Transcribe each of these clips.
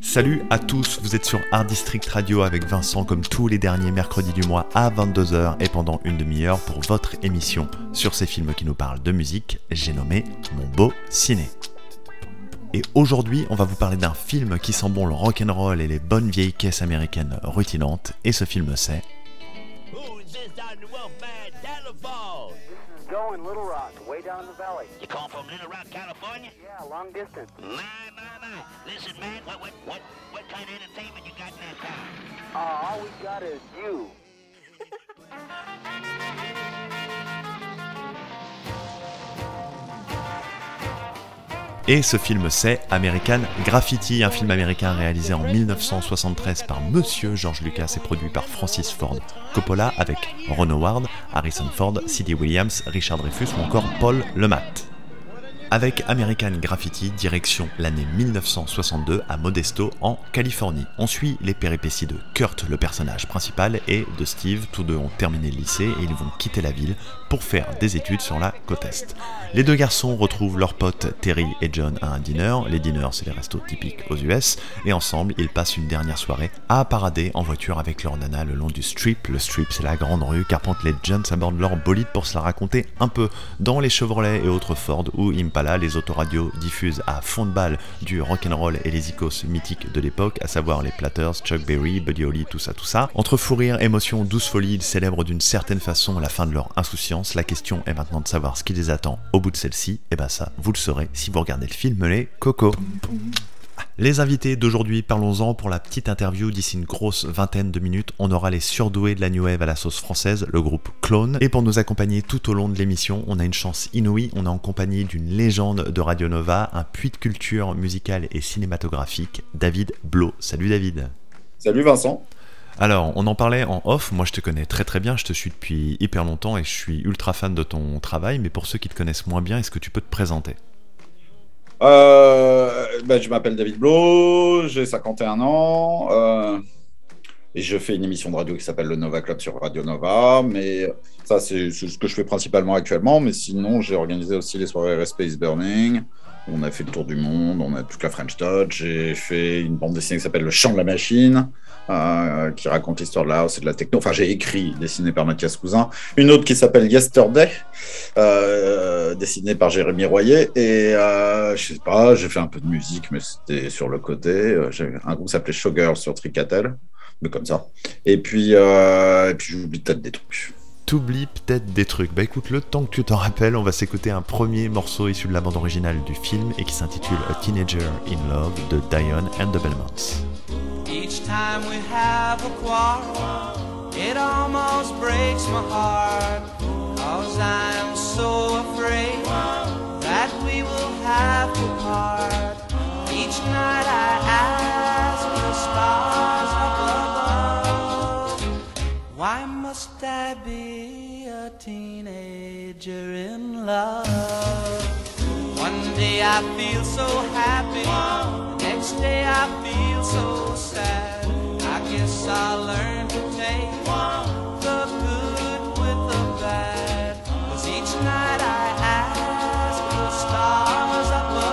Salut à tous, vous êtes sur Art District Radio avec Vincent comme tous les derniers mercredis du mois à 22h et pendant une demi-heure pour votre émission sur ces films qui nous parlent de musique, j'ai nommé Mon Beau Ciné. Et aujourd'hui, on va vous parler d'un film qui sent bon le rock'n'roll et les bonnes vieilles caisses américaines rutinantes, et ce film c'est... Going Little Rock, way down the valley. You call from Little Rock, California? Yeah, long distance. My. Listen, man, what kind of entertainment you got in that car? All we got is you. Et ce film c'est American Graffiti, un film américain réalisé en 1973 par Monsieur George Lucas et produit par Francis Ford Coppola avec Ron Howard, Harrison Ford, C.D. Williams, Richard Dreyfuss ou encore Paul Le Mat. Avec American Graffiti, direction l'année 1962 à Modesto, en Californie. On suit les péripéties de Kurt, le personnage principal, et de Steve. Tous deux ont terminé le lycée et ils vont quitter la ville pour faire des études sur la côte Est. Les deux garçons retrouvent leurs potes Terry et John à un dîner. Les diners, c'est les restos typiques aux US. Et ensemble, ils passent une dernière soirée à parader en voiture avec leur nana le long du Strip. Le Strip, c'est la grande rue qu'arpentent les Jones à bord de leur bolide pour se la raconter un peu. Dans les Chevrolet et autres Ford ou Impala, les autoradios diffusent à fond de balle du rock'n'roll et les icônes mythiques de l'époque, à savoir les Platters, Chuck Berry, Buddy Holly, tout ça. Entre fou rire, émotion, douce folie, ils célèbrent d'une certaine façon la fin de leur insouciance. La question est maintenant de savoir ce qui les attend au bout de celle-ci, et ben ça, vous le saurez si vous regardez le film Les Cocos. Les invités d'aujourd'hui, parlons-en pour la petite interview. D'ici une grosse vingtaine de minutes, on aura les surdoués de la New Wave à la sauce française, le groupe Clone. Et pour nous accompagner tout au long de l'émission, on a une chance inouïe, on est en compagnie d'une légende de Radio Nova, un puits de culture musicale et cinématographique, David Blo. Salut David. Salut Vincent. Alors, on en parlait en off, moi je te connais très très bien, je te suis depuis hyper longtemps et je suis ultra fan de ton travail, mais pour ceux qui te connaissent moins bien, est-ce que tu peux te présenter ? Je m'appelle David Blo, j'ai 51 ans et je fais une émission de radio qui s'appelle le Nova Club sur Radio Nova, mais ça c'est ce que je fais principalement actuellement, mais sinon j'ai organisé aussi les soirées Space Burning, on a fait le tour du monde, on a toute la French Touch, j'ai fait une bande dessinée qui s'appelle Le Chant de la Machine, qui raconte l'histoire de la house et de la techno. Enfin, j'ai écrit, dessiné par Mathias Cousin. Une autre qui s'appelle Yesterday, dessinée par Jérémy Royer. Et je sais pas, j'ai fait un peu de musique, mais c'était sur le côté. J'ai un groupe qui s'appelait Showgirl sur Tricatel, mais comme ça. Et puis j'oublie peut-être des trucs. T'oublies peut-être des trucs. Bah écoute, le temps que tu t'en rappelles, on va s'écouter un premier morceau issu de la bande originale du film et qui s'intitule A Teenager in Love de Dion and the Belmonts. Each time we have a quarrel, it almost breaks my heart, 'cause I'm so afraid that we will have to part. Each night I ask the stars up above, why must I be a teenager in love? One day I feel so happy, the next day I feel so sad. I guess I'll learn to take the good with the bad, 'cause each night I ask the stars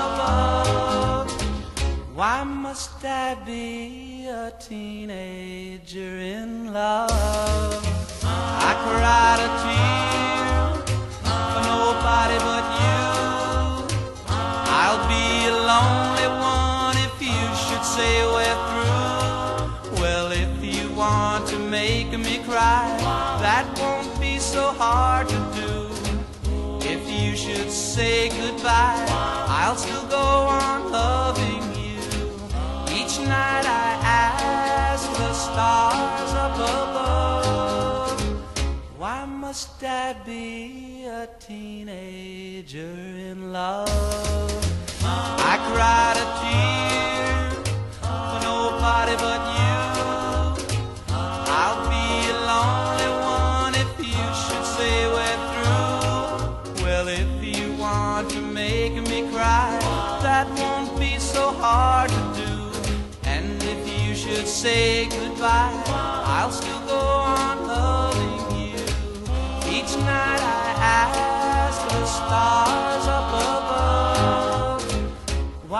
up above, why must I be a teenager in love? I cried a tear for nobody but you. I'll be a lonely one if you should say we're through. Well, if you want to make me cry, that won't be so hard to do. If you should say goodbye, I'll still go on loving you. Each night I ask the stars up above, why must I be a teenager in love? I cried a tear for nobody but you. I'll be a lonely one if you should say we're through. Well, if you want to make me cry, that won't be so hard to do. And if you should say goodbye, I'll still go on loving you. Each night I ask the stars up above, why must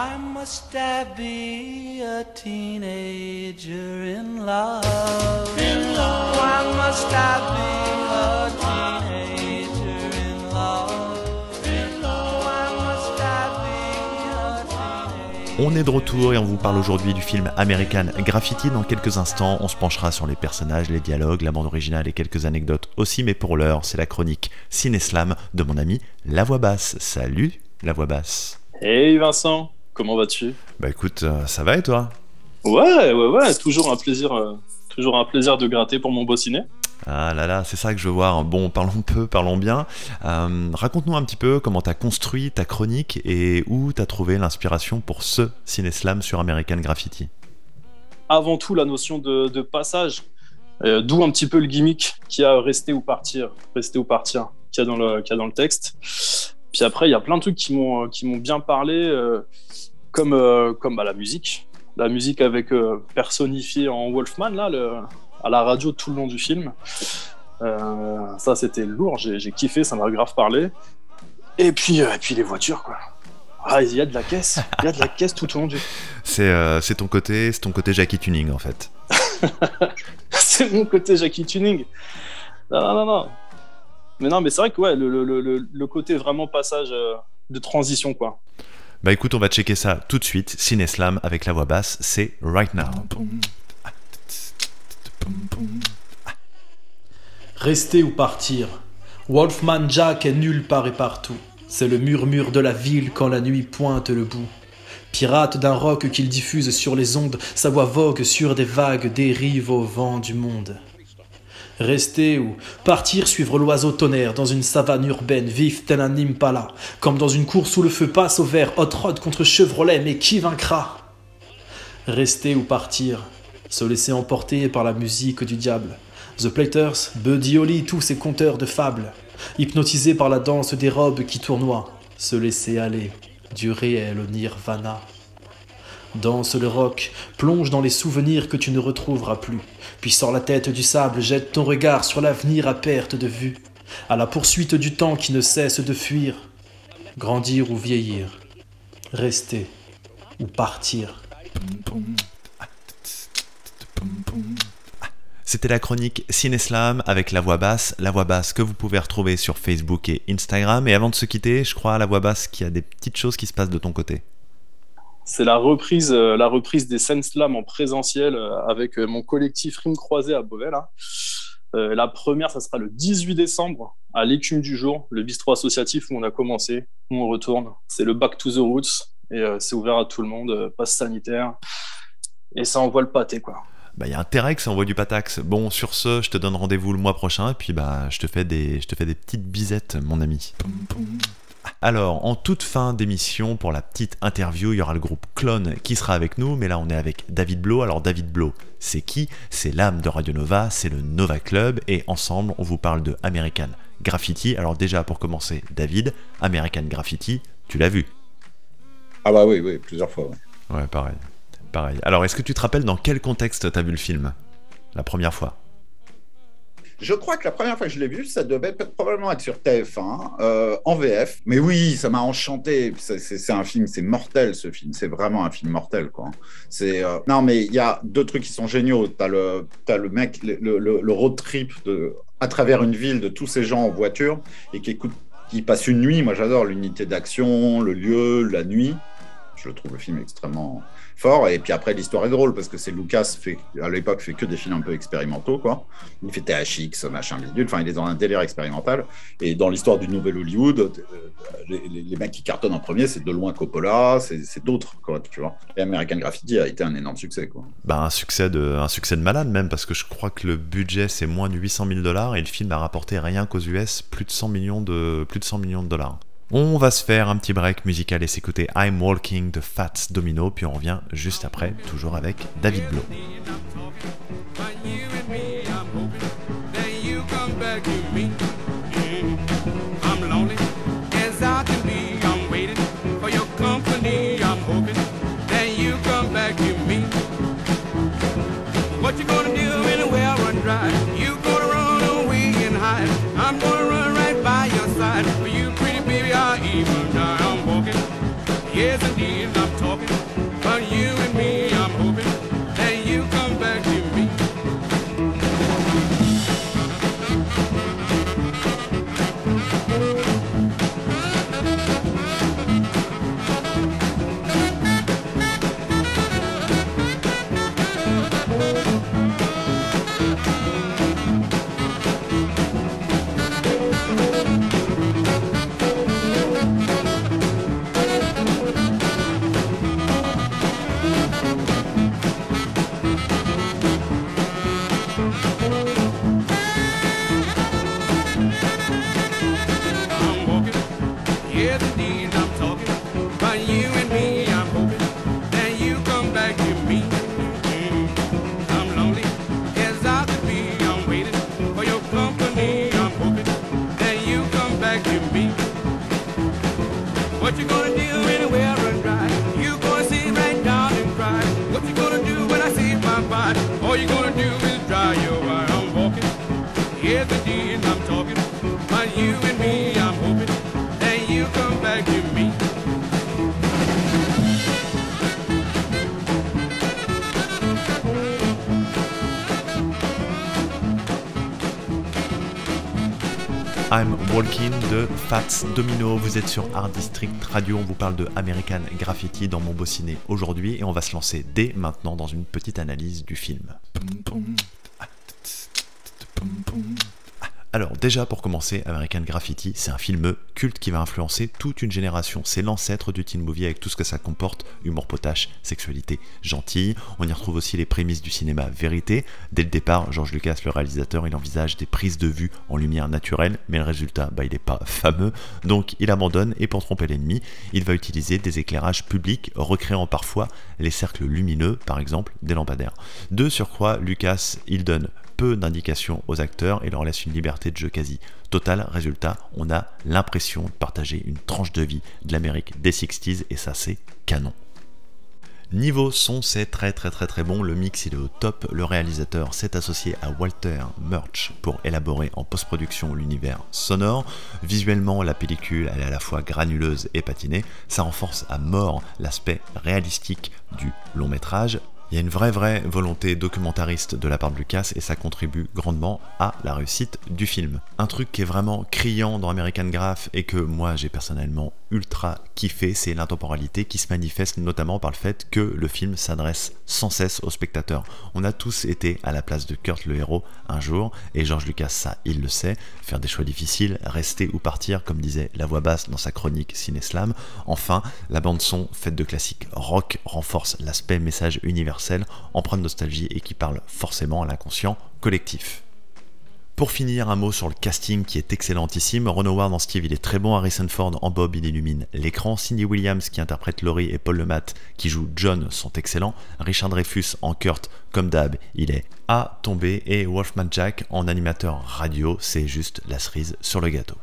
must I be a teenager in love? Why must I be a teenager in love? Why must I be a teenager? On est de retour et on vous parle aujourd'hui du film American Graffiti. Dans quelques instants, on se penchera sur les personnages, les dialogues, la bande originale et quelques anecdotes aussi. Mais pour l'heure, c'est la chronique Ciné-Slam de mon ami La Voix Basse. Salut La Voix Basse. Hey Vincent, comment vas-tu? Bah écoute, ça va et toi? Ouais, toujours un plaisir de gratter pour mon beau ciné. Ah là là, c'est ça que je veux voir. Bon, parlons peu, parlons bien. Raconte-nous un petit peu comment t'as construit ta chronique et où t'as trouvé l'inspiration pour ce Ciné-Slam sur American Graffiti. Avant tout, la notion de passage, d'où un petit peu le gimmick qu'il y a rester ou partir, qu'il y a dans le texte. Puis après, il y a plein de trucs qui m'ont bien parlé, comme la musique. La musique avec personnifiée en Wolfman, là, à la radio tout le long du film. Ça, c'était lourd, j'ai kiffé, ça m'a grave parlé. Et puis les voitures, quoi. Ah, il y a de la caisse tout au long du... C'est ton côté Jackie Tuning, en fait. C'est mon côté Jackie Tuning. Non. Mais c'est vrai que ouais, le côté vraiment passage de transition, quoi. Bah écoute, on va checker ça tout de suite. Ciné-Slam avec La Voix Basse, c'est Right Now. Rester ou partir. Wolfman Jack est nulle part et partout. C'est le murmure de la ville quand la nuit pointe le bout. Pirate d'un rock qu'il diffuse sur les ondes, sa voix vogue sur des vagues, dérive au vent du monde. Rester ou partir suivre l'oiseau tonnerre dans une savane urbaine, vif tel un impala, comme dans une course où le feu passe au vert, hot rod contre Chevrolet, mais qui vaincra? Rester ou partir, se laisser emporter par la musique du diable. The Platers, Buddy Holly, tous ces conteurs de fables, hypnotisés par la danse des robes qui tournoient, se laisser aller du réel au nirvana. Danse le rock, plonge dans les souvenirs que tu ne retrouveras plus, puis sors la tête du sable, jette ton regard sur l'avenir à perte de vue, à la poursuite du temps qui ne cesse de fuir. Grandir ou vieillir, rester ou partir. C'était la chronique Ciné-Slam avec La Voix Basse que vous pouvez retrouver sur Facebook et Instagram. Et avant de se quitter, je crois à La Voix Basse qu'il y a des petites choses qui se passent de ton côté. C'est la reprise des scènes slam en présentiel avec mon collectif Rime Croisée à Beauvais. Là. La première, ça sera le 18 décembre à l'Écume du Jour, le bistrot associatif où on a commencé, où on retourne. C'est le Back to the Roots et c'est ouvert à tout le monde, passe sanitaire. Et ça envoie le pâté, quoi. Bah, y a intérêt que ça envoie du patax. Bon, sur ce, je te donne rendez-vous le mois prochain et puis bah, je te fais des petites bisettes, mon ami. Alors, en toute fin d'émission, pour la petite interview, il y aura le groupe Clone qui sera avec nous, mais là on est avec David Blo. Alors David Blo, c'est qui? C'est l'âme de Radio Nova, c'est le Nova Club, et ensemble on vous parle de American Graffiti. Alors déjà, pour commencer, David, American Graffiti, tu l'as vu? Ah bah oui, plusieurs fois. Ouais. Ouais, pareil. Alors, est-ce que tu te rappelles dans quel contexte t'as vu le film? La première fois? Je crois que la première fois que je l'ai vu, ça devait probablement être sur TF1, en VF. Mais oui, ça m'a enchanté. C'est un film, c'est mortel ce film. C'est vraiment un film mortel, quoi. Non, mais il y a deux trucs qui sont géniaux. T'as le mec, le road trip à travers une ville de tous ces gens en voiture et qui passe une nuit. Moi, j'adore l'unité d'action, le lieu, la nuit. Je trouve le film extrêmement fort. Et puis après, l'histoire est drôle parce que c'est Lucas, à l'époque, fait que des films un peu expérimentaux, quoi. Il fait THX, machin, bidule. Enfin, il est dans un délire expérimental. Et dans l'histoire du nouvel Hollywood, les mecs qui cartonnent en premier, c'est de loin Coppola, c'est d'autres, quoi, tu vois. Et American Graffiti a été un énorme succès, quoi. Bah, un succès de malade, même, parce que je crois que le budget, c'est moins de $800 000 et le film a rapporté rien qu'aux US plus de 100 millions de $. On va se faire un petit break musical et s'écouter I'm Walking de Fats Domino, puis on revient juste après, toujours avec David Blo. What you gonna do when the well run dry? You gonna run away and hide. I'm gonna run right by your side. For you pretty baby, I'll even die. I'm walking. Yes indeed, I'm talking. do anywhere and dry? You gonna sit right down and cry? What you gonna do when I say bye-bye? All you gonna do is dry your eye. I'm walking, yes indeed I'm talking. But you and me, I'm hoping that you come back to me. I'm Walking de Fats Domino, vous êtes sur Art District Radio, on vous parle de American Graffiti dans mon beau ciné aujourd'hui et on va se lancer dès maintenant dans une petite analyse du film. Alors déjà pour commencer, American Graffiti, c'est un film culte qui va influencer toute une génération. C'est l'ancêtre du teen movie avec tout ce que ça comporte, humour potache, sexualité gentille. On y retrouve aussi les prémices du cinéma vérité. Dès le départ, George Lucas, le réalisateur, il envisage des prises de vue en lumière naturelle, mais le résultat, il n'est pas fameux. Donc il abandonne et pour tromper l'ennemi, il va utiliser des éclairages publics, recréant parfois les cercles lumineux, par exemple des lampadaires. De surcroît, Lucas, il donne peu d'indications aux acteurs et leur laisse une liberté de jeu quasi totale. Résultat, on a l'impression de partager une tranche de vie de l'Amérique des 60s et ça c'est canon. Niveau son, c'est très bon, le mix il est au top, le réalisateur s'est associé à Walter Murch pour élaborer en post-production l'univers sonore. Visuellement, la pellicule elle est à la fois granuleuse et patinée, ça renforce à mort l'aspect réalistique du long métrage. Il y a une vraie volonté documentariste de la part de Lucas et ça contribue grandement à la réussite du film. Un truc qui est vraiment criant dans American Graph et que moi j'ai personnellement ultra kiffé, c'est l'intemporalité qui se manifeste notamment par le fait que le film s'adresse sans cesse aux spectateurs. On a tous été à la place de Kurt le héros un jour et George Lucas, ça il le sait, faire des choix difficiles, rester ou partir comme disait la voix basse dans sa chronique Ciné-Slam. Enfin, la bande son faite de classiques rock renforce l'aspect message universel empreinte de nostalgie et qui parle forcément à l'inconscient collectif. Pour finir, un mot sur le casting qui est excellentissime. Ron Howard en Steve, il est très bon. Harrison Ford en Bob, il illumine l'écran. Cindy Williams qui interprète Laurie et Paul Le Mat qui joue John sont excellents. Richard Dreyfuss en Kurt, comme d'hab, il est à tomber. Et Wolfman Jack en animateur radio, c'est juste la cerise sur le gâteau.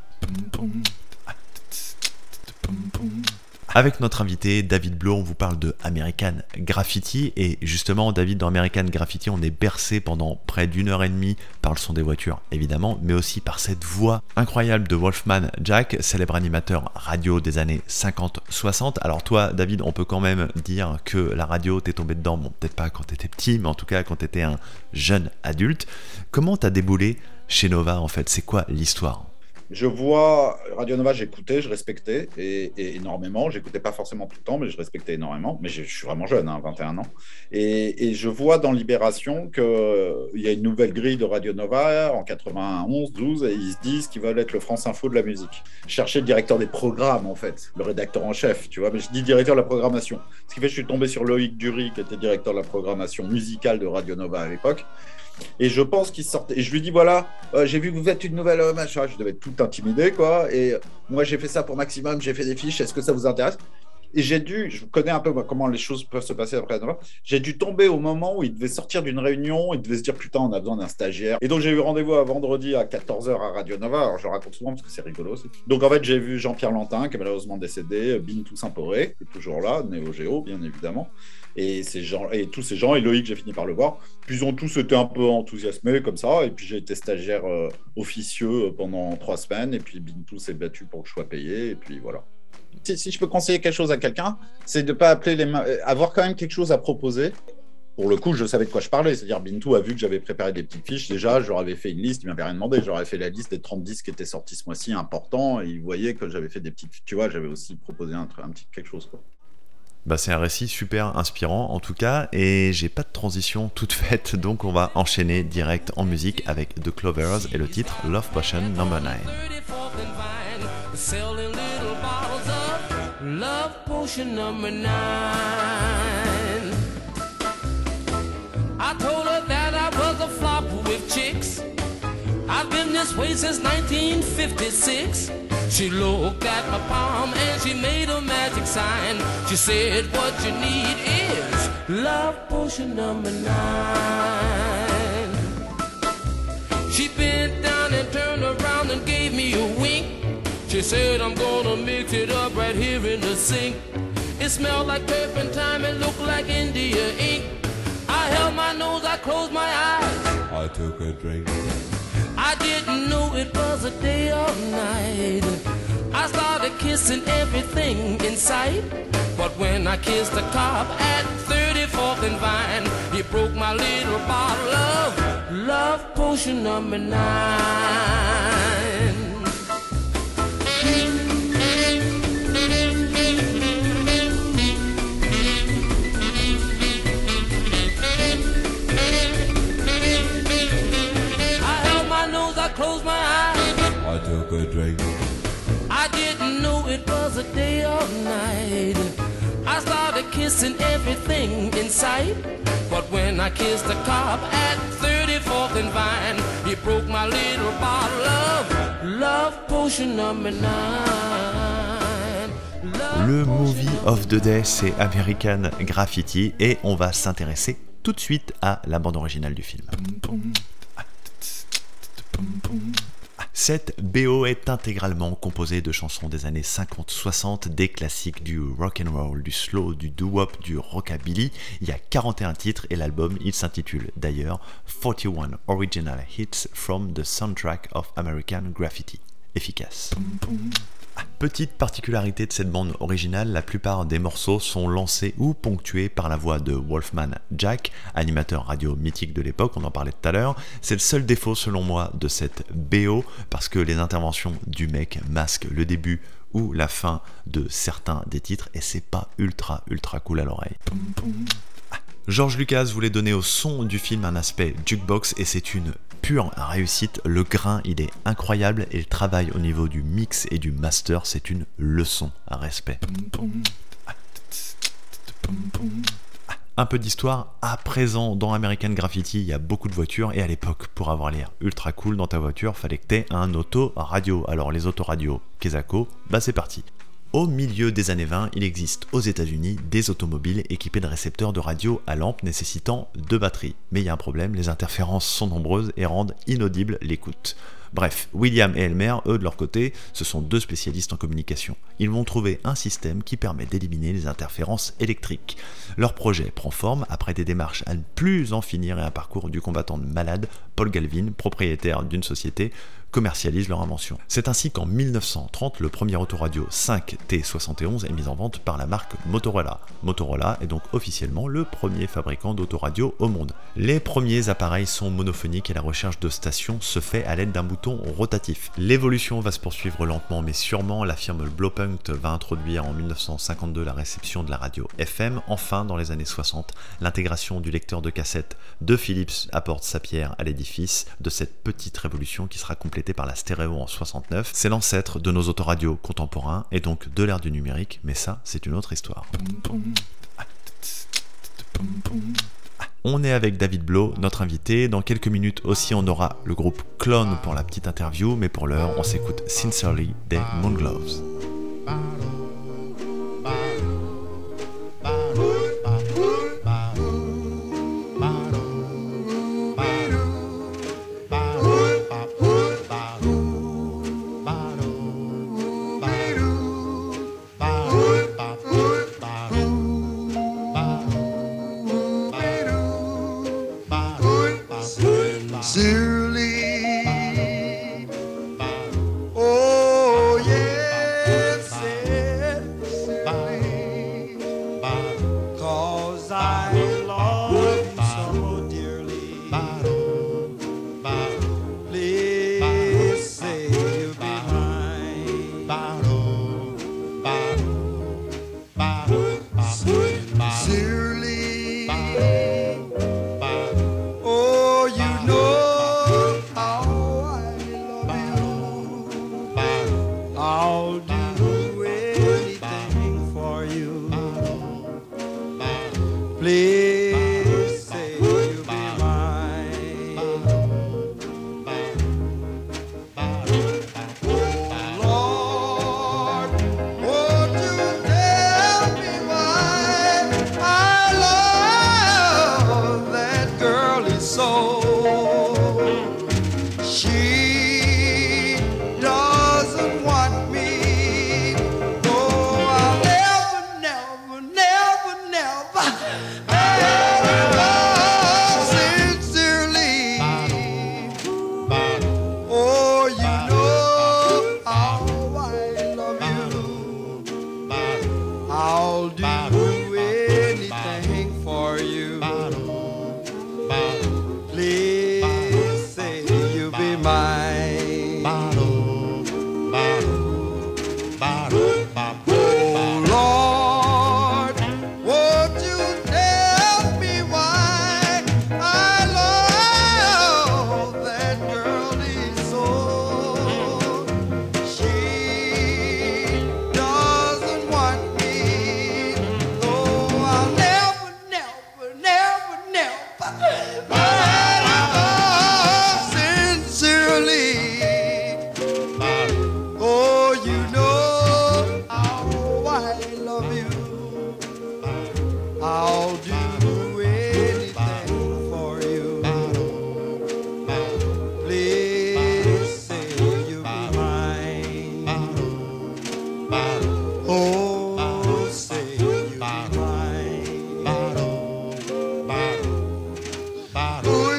Avec notre invité David Blow, on vous parle de American Graffiti et justement David, dans American Graffiti on est bercé pendant près d'1h30 par le son des voitures évidemment, mais aussi par cette voix incroyable de Wolfman Jack, célèbre animateur radio des années 50-60. Alors toi David, on peut quand même dire que la radio t'es tombé dedans, bon peut-être pas quand t'étais petit, mais en tout cas quand t'étais un jeune adulte. Comment t'as déboulé chez Nova en fait, c'est quoi l'histoire ? Je vois Radio Nova, j'écoutais, je respectais et énormément. J'écoutais pas forcément tout le temps, mais je respectais énormément. Mais je suis vraiment jeune, 21 ans. Et je vois dans Libération qu'il y a une nouvelle grille de Radio Nova en 91-12 et ils se disent qu'ils veulent être le France Info de la musique. Je cherchais le directeur des programmes, en fait, le rédacteur en chef, tu vois, mais je dis directeur de la programmation. Ce qui fait que je suis tombé sur Loïc Dury, qui était directeur de la programmation musicale de Radio Nova à l'époque. Et je pense qu'il sortait. Et je lui dis voilà, j'ai vu que vous faites une nouvelle machin. Je devais être tout intimidé, quoi. Et moi, j'ai fait ça pour Maximum, j'ai fait des fiches. Est-ce que ça vous intéresse ? Et je connais un peu comment les choses peuvent se passer après. J'ai dû tomber au moment où il devait sortir d'une réunion, il devait se dire putain, on a besoin d'un stagiaire. Et donc j'ai eu rendez-vous à vendredi à 14h à Radio Nova. Alors je le raconte souvent parce que c'est rigolo aussi. Donc en fait, j'ai vu Jean-Pierre Lantin, qui est malheureusement décédé, Bintou Saint-Poré, qui est toujours là, Néo Géo, bien évidemment. Et tous ces gens, et Loïc, j'ai fini par le voir. Puis ils ont tous été un peu enthousiasmés comme ça. Et puis j'ai été stagiaire officieux pendant 3 semaines. Et puis Bintou s'est battu pour que je sois payé. Et puis voilà. Si je peux conseiller quelque chose à quelqu'un, c'est de ne pas appeler avoir quand même quelque chose à proposer. Pour le coup, je savais de quoi je parlais. C'est-à-dire, Bintou a vu que j'avais préparé des petites fiches. Déjà, je leur avais fait une liste. Il ne m'avait rien demandé. J'aurais fait la liste des 30 disques qui étaient sortis ce mois-ci, importants. Et ils voyaient que j'avais fait des petites... Tu vois, j'avais aussi proposé un petit quelque chose, quoi. C'est un récit super inspirant en tout cas, et j'ai pas de transition toute faite, donc on va enchaîner direct en musique avec The Clovers et le titre Love Potion No. 9. Love potion number 9. I told her that I was a flop with chicks. I've been this way since 1956. She looked at my palm and she made a magic sign. She said, what you need is love potion number 9. She bent down and turned around and gave me a wink. She He said, I'm gonna mix it up right here in the sink. It smelled like turpentine, it looked like India ink. I held my nose, I closed my eyes. I took a drink. I didn't know it was a day or night. I started kissing everything in sight. But when I kissed the cop at 34th and Vine, he broke my little bottle of love potion number 9. Close my eyes. I took a drink. I didn't know it was a day or night. I started kissing everything in sight. But when I kissed the cop at 34th and Vine, he broke my little bottle of love potion number 9. Le movie of the day, c'est American Graffiti et on va s'intéresser tout de suite à la bande originale du film. Cette BO est intégralement composée de chansons des années 50-60, des classiques du rock'n'roll, du slow, du doo-wop, du rockabilly. Il y a 41 titres et l'album, il s'intitule d'ailleurs 41 Original Hits from the Soundtrack of American Graffiti. Efficace. Petite particularité de cette bande originale, la plupart des morceaux sont lancés ou ponctués par la voix de Wolfman Jack, animateur radio mythique de l'époque, on en parlait tout à l'heure. C'est le seul défaut selon moi de cette BO, parce que les interventions du mec masquent le début ou la fin de certains des titres, et c'est pas ultra cool à l'oreille. George Lucas voulait donner au son du film un aspect jukebox et c'est une pure réussite. Le grain, il est incroyable et le travail au niveau du mix et du master, c'est une leçon à respect. Un peu d'histoire, à présent dans American Graffiti, il y a beaucoup de voitures et à l'époque, pour avoir l'air ultra cool dans ta voiture, fallait que t'aies un autoradio. Alors les autoradios Kezako, bah c'est parti. Au milieu des années 20, il existe aux États-Unis des automobiles équipés de récepteurs de radio à lampe nécessitant 2 batteries. Mais il y a un problème, les interférences sont nombreuses et rendent inaudible l'écoute. Bref, William et Elmer, eux de leur côté, ce sont 2 spécialistes en communication. Ils vont trouver un système qui permet d'éliminer les interférences électriques. Leur projet prend forme après des démarches à ne plus en finir et un parcours du combattant malade, Paul Galvin, propriétaire d'une société, commercialise leur invention. C'est ainsi qu'en 1930, le premier autoradio 5T71 est mis en vente par la marque Motorola. Motorola est donc officiellement le premier fabricant d'autoradio au monde. Les premiers appareils sont monophoniques et la recherche de stations se fait à l'aide d'un bouton rotatif. L'évolution va se poursuivre lentement mais sûrement. La firme Blowpunkt va introduire en 1952 la réception de la radio FM. Enfin, dans les années 60, l'intégration du lecteur de cassette de Philips apporte sa pierre à l'édifice de cette petite révolution qui sera complétée par la stéréo en 69. C'est l'ancêtre de nos autoradios contemporains et donc de l'ère du numérique, mais ça, c'est une autre histoire. On est avec David Blow, notre invité. Dans quelques minutes aussi, on aura le groupe Clone pour la petite interview, mais pour l'heure, on s'écoute Sincerely des Moonglows. She doesn't want me I'll do anything for you. Please say you'll be mine. Oh Lord, won't you tell me why I love that girl so? She doesn't want me, though I'll never, never, never, never let her sincerely. Oh, you know how I love you. I'll do anything for you. Please say you'll be mine. Oh, say you'll be mine. Ooh,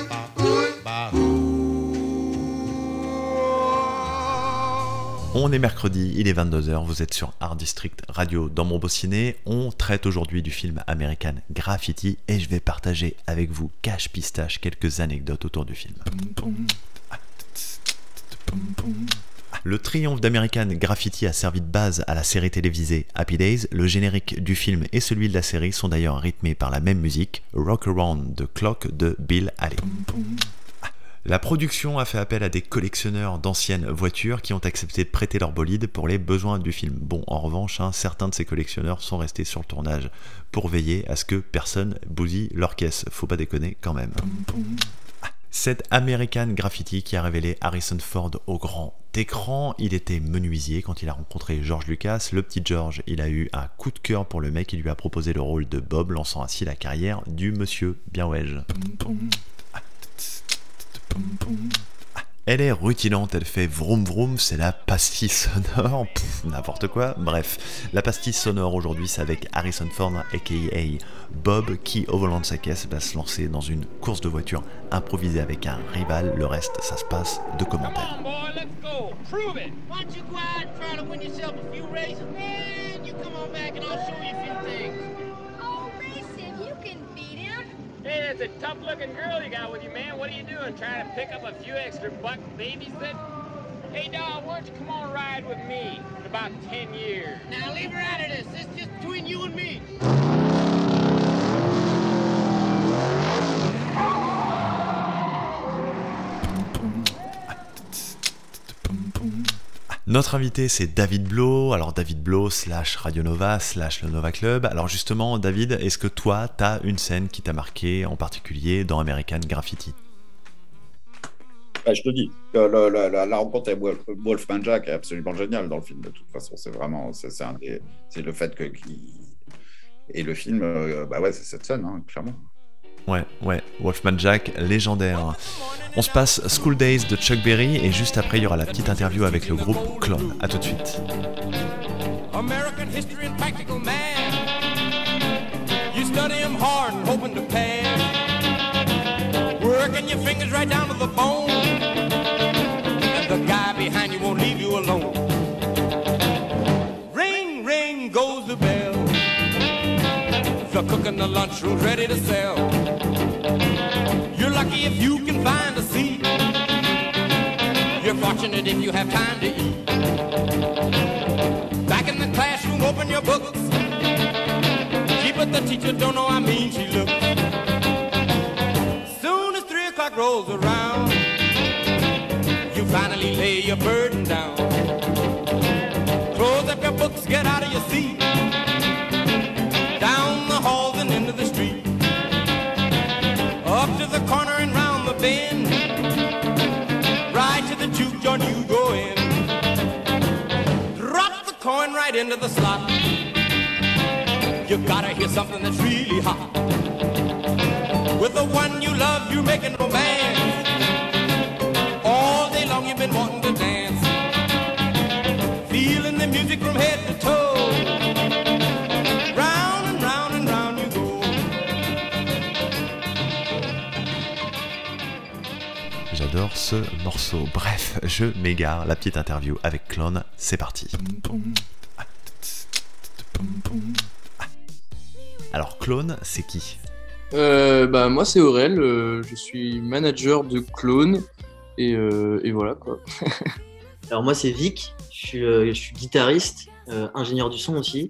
On est mercredi, il est 22h, vous êtes sur Art District Radio dans mon beau ciné. On traite aujourd'hui du film American Graffiti et je vais partager avec vous, cache pistache, quelques anecdotes autour du film. Le triomphe d'American Graffiti a servi de base à la série télévisée Happy Days. Le générique du film et celui de la série sont d'ailleurs rythmés par la même musique, Rock Around the Clock de Bill Haley. La production a fait appel à des collectionneurs d'anciennes voitures qui ont accepté de prêter leur bolide pour les besoins du film. Bon, en revanche, certains de ces collectionneurs sont restés sur le tournage pour veiller à ce que personne bousille leur caisse. Faut pas déconner quand même. Cet American Graffiti qui a révélé Harrison Ford au grand écran, il était menuisier quand il a rencontré George Lucas. Le petit George, il a eu un coup de cœur pour le mec, il lui a proposé le rôle de Bob, lançant ainsi la carrière du monsieur bien wedge. Elle est rutilante, elle fait vroom vroom, c'est la pastille sonore, n'importe quoi, bref. La pastille sonore aujourd'hui, c'est avec Harrison Ford, aka Bob, qui au volant de sa caisse va se lancer dans une course de voiture improvisée avec un rival. Le reste, ça se passe de commentaires. Come on, boy, let's go. Prove it. Why don't you go out and try to win yourself a few races? Man, you come on back and I'll show you a few things. Oh, race him. You can beat him. Hey, that's a tough-looking girl you got with you, man. What are you doing? Trying to pick up a few extra buck babies that... Hey, dog, why don't you come on ride with me in about 10 years? Now leave her out of this. This is just between you and me. Notre invité, c'est David Blow. Alors David Blow / Radio Nova / le Nova Club. Alors justement, David, est-ce que toi, t'as une scène qui t'a marqué en particulier dans American Graffiti ? Je te dis, la rencontre avec Wolfman Jack est absolument géniale dans le film. De toute façon, c'est vraiment, c'est le fait que et le film, c'est cette scène, clairement. Ouais, Wolfman Jack, légendaire. On se passe School Days de Chuck Berry et juste après il y aura la petite interview avec le groupe Clone. À tout de suite. American history and practical man. You study him hard and hoping to pass. Working your fingers right down to the bone. And the guy behind you won't leave you alone. Ring, ring goes the bell. The cook in the lunchroom's ready to sell. You're lucky if you can find a seat. You're fortunate if you have time to eat. Back in the classroom, open your books. Gee, but the teacher don't know how mean she looks. Soon as 3 o'clock rolls around, you finally lay your burden down. Close up your books, get out of your seat. Down the halls and into the street. Up to the corner and round the bend. Right to the juke joint you go in. Drop the coin right into the slot. You gotta hear something that's really hot. With the one you love, you're making romance. All day long you've been wanting to dance. Feeling the music from head to toe. Round and round and round you go. J'adore ce morceau. Bref, je m'égare. La petite interview avec Clone, c'est parti. Alors Clone, c'est qui ? Moi c'est Aurel, je suis manager de Clone et voilà quoi. Alors moi c'est Vic, je suis guitariste, ingénieur du son aussi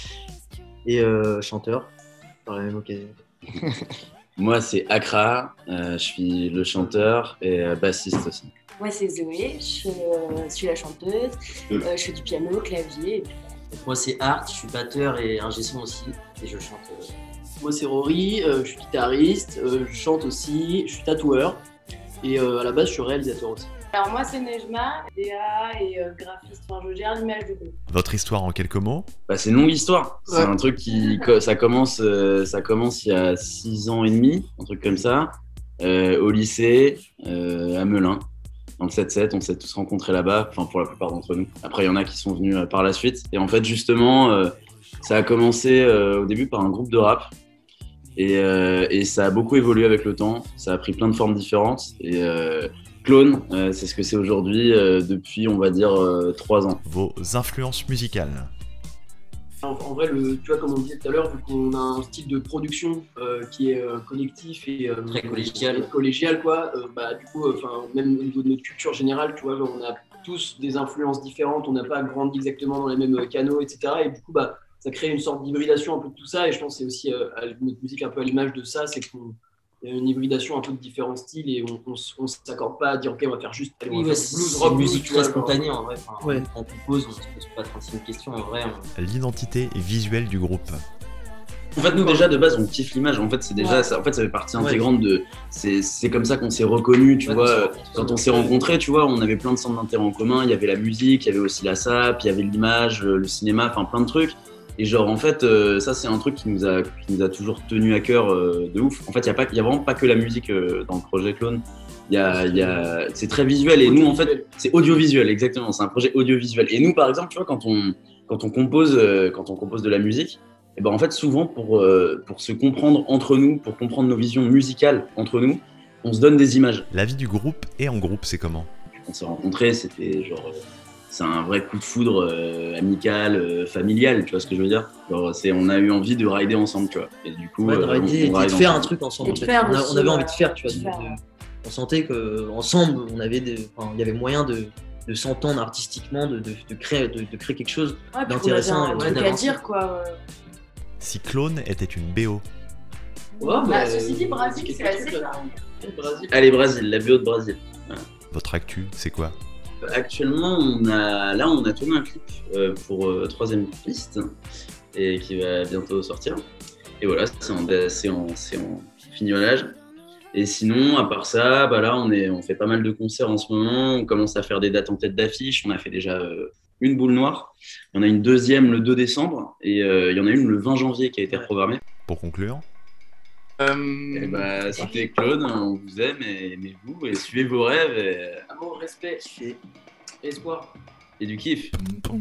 et chanteur par la même occasion. Moi c'est Akra, je suis le chanteur et bassiste aussi. Moi c'est Zoé, je suis la chanteuse, je fais du piano, clavier. Moi c'est Art, je suis batteur et ingé son aussi et je chante. Moi c'est Rory, je suis guitariste, je chante aussi, je suis tatoueur et à la base je suis réalisateur aussi. Alors moi c'est Nejma, DA et graphiste, enfin je gère l'image du groupe. Votre histoire en quelques mots ? C'est une longue histoire, c'est un truc ça commence il y a 6 ans et demi, un truc comme ça, au lycée, à Melun. Dans le 7-7, on s'est tous rencontrés là-bas, enfin pour la plupart d'entre nous. Après, il y en a qui sont venus par la suite. Et en fait, justement, ça a commencé au début par un groupe de rap. Et ça a beaucoup évolué avec le temps. Ça a pris plein de formes différentes. Et Clone, c'est ce que c'est aujourd'hui depuis, on va dire, 3 ans. Vos influences musicales ? En vrai, tu vois, comme on disait tout à l'heure, vu qu'on a un style de production qui est collectif et très collégial quoi, du coup, même au niveau de notre culture générale, tu vois, genre, on a tous des influences différentes, on n'a pas grandi exactement dans les mêmes canaux, etc. Et du coup, ça crée une sorte d'hybridation un peu de tout ça. Et je pense que c'est aussi notre musique un peu à l'image de ça, c'est qu'on y a une hybridation un peu de différents styles et on s'accorde pas à dire ok on va faire juste blues, rock, musique très spontanée en vrai. Quand on compose, on se pose pas 36 questions en vrai. L'identité visuelle du groupe. En fait, nous déjà de base on kiffe l'image. En fait, c'est déjà ça. En fait, ça fait partie intégrante de. C'est comme ça qu'on s'est reconnus, tu vois. Quand on s'est rencontrés, tu vois, on avait plein de centres d'intérêt en commun. Il y avait la musique, il y avait aussi la SAP, il y avait l'image, le cinéma, enfin plein de trucs. Et genre en fait, ça c'est un truc qui nous a toujours tenu à cœur de ouf. En fait, il y a vraiment pas que la musique dans le projet Clone. C'est très visuel et nous en fait, c'est audiovisuel exactement. C'est un projet audiovisuel. Et nous par exemple, tu vois, quand on compose de la musique, et en fait souvent pour se comprendre entre nous, pour comprendre nos visions musicales entre nous, on se donne des images. La vie du groupe et en groupe, c'est comment ? On s'est rencontrés, c'était genre. C'est un vrai coup de foudre amical, familial, tu vois ce que je veux dire. Genre, on a eu envie de rider ensemble, tu vois. Et du coup, de faire un truc ensemble. En fait. On avait envie de faire, tu vois. On sentait qu'ensemble, il y avait moyen de s'entendre artistiquement, de créer quelque chose d'intéressant. On avait un truc à dire, quoi. Si Clone était une BO. Ceci dit, Brésil, c'est assez pareil. Allez, Brésil, la BO de Brésil. Voilà. Votre actu, c'est quoi ? Actuellement, on a tourné un clip pour 3ème piste et qui va bientôt sortir. Et voilà, c'est en fignolage. Et sinon, à part ça, là, on fait pas mal de concerts en ce moment. On commence à faire des dates en tête d'affiche. On a fait déjà une boule noire. Il y en a une deuxième le 2 décembre et il y en a une le 20 janvier qui a été programmée. Pour conclure, c'était Clone, on vous aime, aimez-vous et suivez vos rêves. Et... Amour, respect, espoir. Et du kiff.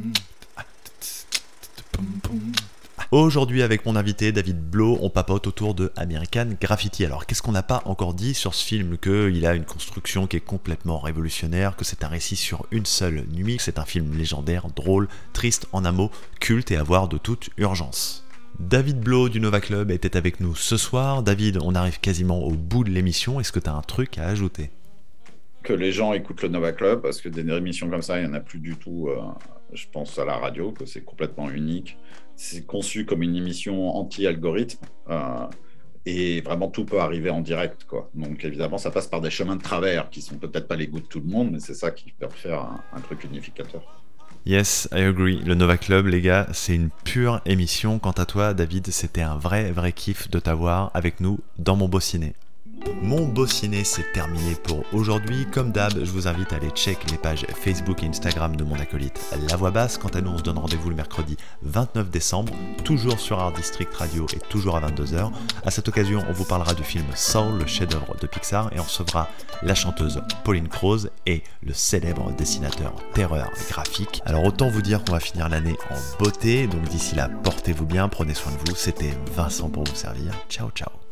Aujourd'hui, avec mon invité David Blo, on papote autour de American Graffiti. Alors, qu'est-ce qu'on n'a pas encore dit sur ce film ? Qu'il a une construction qui est complètement révolutionnaire, que c'est un récit sur une seule nuit, que c'est un film légendaire, drôle, triste, en un mot, culte et à voir de toute urgence. David Blo du Nova Club était avec nous ce soir. David, on arrive quasiment au bout de l'émission. Est-ce que tu as un truc à ajouter ? Que les gens écoutent le Nova Club, parce que des émissions comme ça, il n'y en a plus du tout, je pense, à la radio, que c'est complètement unique. C'est conçu comme une émission anti-algorithme, et vraiment tout peut arriver en direct, quoi. Donc évidemment, ça passe par des chemins de travers qui sont peut-être pas les goûts de tout le monde, mais c'est ça qui peut faire un truc unificateur. Yes, I agree. Le Nova Club, les gars, c'est une pure émission. Quant à toi, David, c'était un vrai kiff de t'avoir avec nous dans Mon Beau Ciné. Mon Beau Ciné, c'est terminé pour aujourd'hui. Comme d'hab, je vous invite à aller check les pages Facebook et Instagram de mon acolyte La Voix Basse. Quant à nous, on se donne rendez-vous le mercredi 29 décembre, toujours sur Art District Radio et toujours à 22h. À cette occasion, on vous parlera du film Soul, le chef-d'œuvre de Pixar, et on recevra la chanteuse Pauline Croze et le célèbre dessinateur Terreur Graphique. Alors autant vous dire qu'on va finir l'année en beauté, donc d'ici là, portez-vous bien, prenez soin de vous. C'était Vincent pour vous servir. Ciao, ciao.